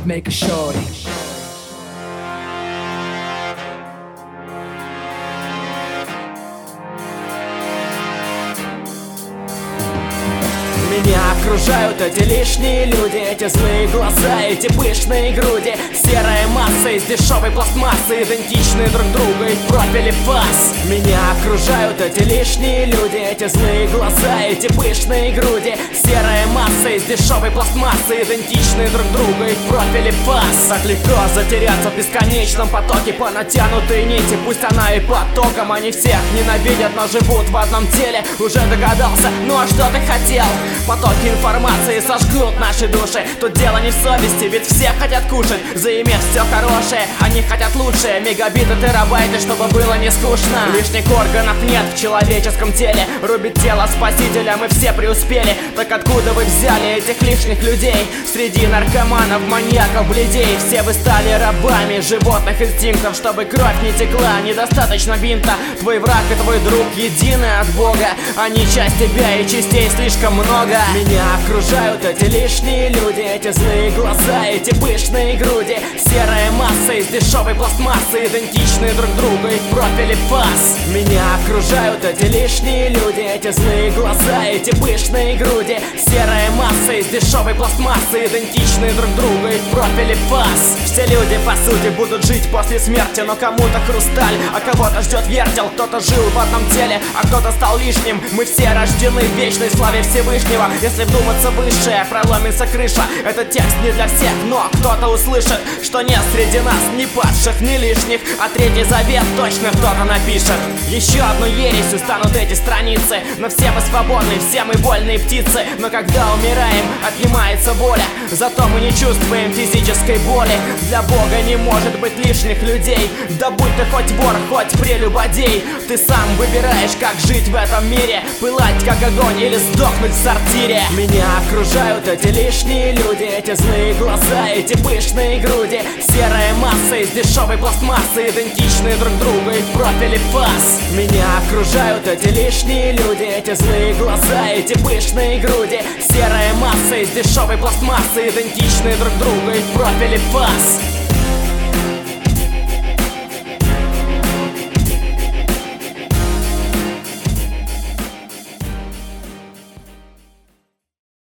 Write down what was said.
make a shorty. Меня окружают эти лишние люди, эти злые глаза, эти пышные груди. Серая масса из дешевой пластмассы, идентичные друг другу и в профиле фас. Меня окружают эти лишние люди, эти злые глаза, эти пышные груди. Серая масса из дешевой пластмассы, идентичные друг другу и в профиле фас. Так легко затеряться в бесконечном потоке по натянутой нити. Пусть она и потоком, они всех ненавидят, но живут в одном теле. Уже догадался, ну а что ты хотел? Потоки информации сожгут наши души. Тут дело не в совести, ведь все хотят кушать, заиметь все хорошее. Они хотят лучшее, мегабиты, терабайты, чтобы было не скучно. Лишних органов нет в человеческом теле. Рубит тело спасителя, мы все преуспели. Так откуда вы взяли этих лишних людей? Среди наркоманов, маньяков, бледей. Все вы стали рабами животных инстинктов. Чтобы кровь не текла, недостаточно винта. Твой враг и твой друг едины от Бога. Они часть тебя и частей слишком много. Меня окружают эти лишние люди, эти злые глаза, эти пышные груди. Серая масса из дешевой пластмассы, идентичные друг другу и в профиле фас. Меня окружают эти лишние люди, эти злые глаза, эти пышные груди. Серая масса из дешевой пластмассы, идентичные друг другу и в профиле фас. Все люди по сути будут жить после смерти, но кому-то хрусталь, а кого-то ждет вертел. Кто-то жил в одном теле, а кто-то стал лишним. Мы все рождены в вечной славе Всевышнего. Если вдуматься выше, проломится крыша. Этот текст не для всех, но кто-то услышит, что нет среди нас ни падших, ни лишних. А Третий Завет точно кто-то напишет. Еще одну ересью станут эти страницы. Но все мы свободны, все мы вольные птицы. Но когда умираем, отнимается воля. Зато мы не чувствуем физической боли. Для Бога не может быть лишних людей. Да будь ты хоть вор, хоть прелюбодей. Ты сам выбираешь, как жить в этом мире. Пылать как огонь или сдохнуть в сортире. Меня окружают эти лишние люди, эти злые глаза, эти пышные груди. Серая масса из дешевой пластмассы, идентичные друг другу и в профиле фас. Меня окружают эти лишние люди, эти злые глаза, эти пышные груди. Серая масса из дешевой пластмассы, идентичные друг другу и в профиле фас.